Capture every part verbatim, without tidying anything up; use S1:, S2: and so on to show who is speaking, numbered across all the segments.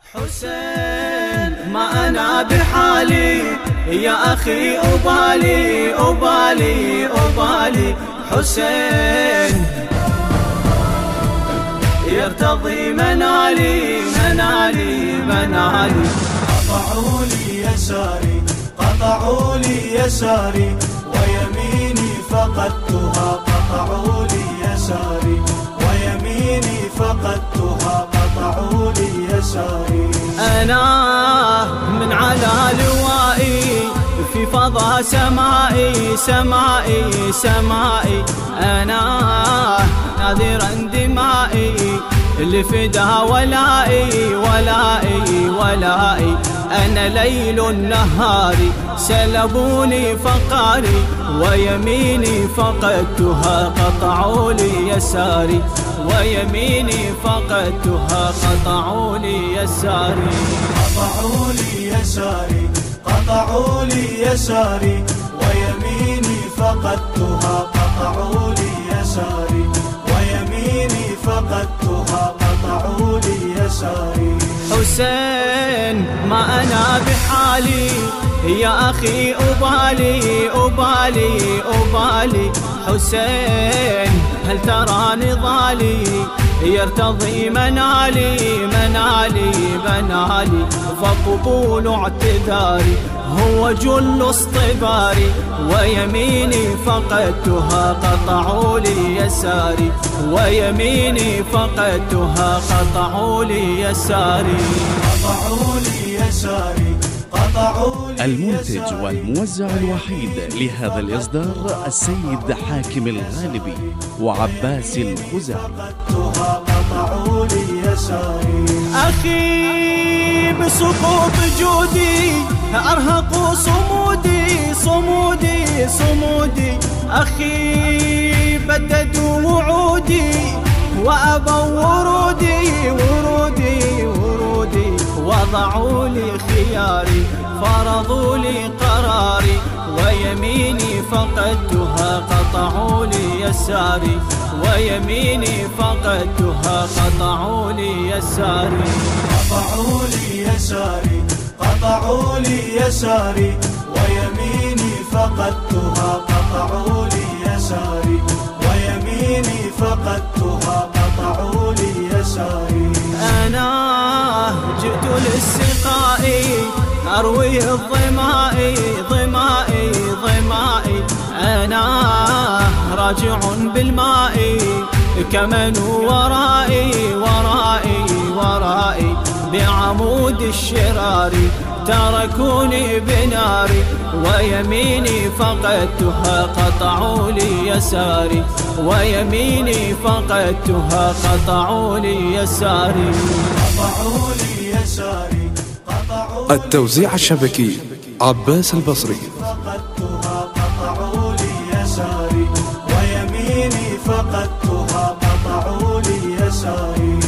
S1: حسين ما أنا بحالي يا أخي أبالي أبالي أبالي حسين يرتضي منالي منالي منالي.
S2: قطعوا لي يساري قطعوا لي يساري ويميني فقدتها قطعوا لي يساري ويميني فقدتها قطعوا لي يساري.
S1: أنا من على لوائي في فضاء سمائي سمائي سمائي أنا ناذرا دمائي لفدا ولائي ولائي ولائي. أنا ليل النهار سلبوني فقاري ويميني فقدتها قطعوا لي يساري ويميني فقدتها قطعوا لي يساري.
S2: قطعوا لي يساري قطعوا لي يساري ويميني فقدتها قطعوا لي يساري ويميني فقدتها قطعوا لي يساري.
S1: حسين ما أنا بحالي يا أخي أبالي أبالي أبالي حسين هل ترى نضالي يرتضي منالي منالي منالي. فقبول اعتذاري هو جل اصطباري ويميني فقدتها قطعوا لي يساري ويميني فقدتها قطعوا لي يساري.
S2: قطعوا لي يساري قطعوا لي.
S3: المنتج والموزع الوحيد لهذا الإصدار السيد حاكم الغالبي وعباس الخزاعي.
S2: قطعوا لي يساري.
S1: أخي بسقوط جودي أرهق صمودي صمودي صمودي. أخي بددوا وعودي وأبوا ورودي ورودي ورودي. وضعوا لي خياري فرضوا لي قراري ويميني فقدتها قطعوا لي يساري ويميني فقدتها قطعوا لي يساري.
S2: قطعوا لي يساري قطعوا لي يساري ويميني فقدتها قطعوا لي يساري ويميني فقدتها قطعوا لي يساري.
S1: أنا جئت للسقاء أروي الظمائي ظمائي ظمائي. أنا راجع بالماء كمن ورائي ورائي ورائي. بعمود الشرار تركوني بناري ويميني فقدتها قطعوا لي يساري ويميني فقدتها قطعوا لي يساري.
S2: قطعوا لي يساري قطعوا.
S4: التوزيع الشبكي عباس البصري.
S2: فقدتها قطعوا لي يساري ويميني فقدتها قطعوا لي يساري.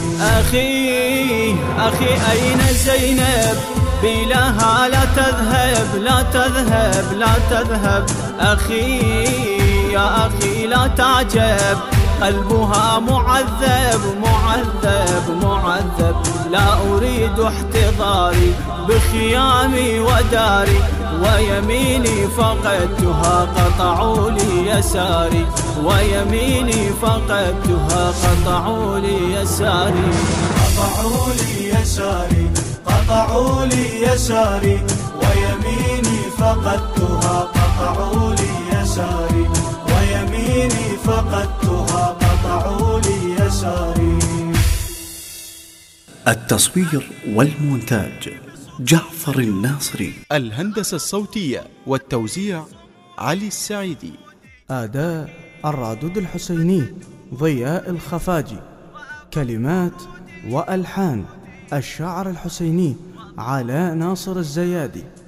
S1: أخي أخي أين زينب بلاها لا تذهب لا تذهب لا تذهب. أخي يا أخي لا تعجب قلبها معذب معذب معذب. لا أريد احتضاري بخيامي وداري ويميني فقدتها قطعوا لي يساري ويميني فقدتها قطعوا لي يساري.
S2: قطعوا لي يساري قطعوا لي يساري ويميني فقدتها قطعوا لي يساري ويميني فقدتها قطعوا لي يساري.
S3: التصوير والمونتاج جعفر الناصري.
S5: الهندسة الصوتية والتوزيع علي السعيدي.
S6: أداء الرادود الحسيني ضياء الخفاجي. كلمات وألحان الشاعر الحسيني علاء ناصر الزيادي.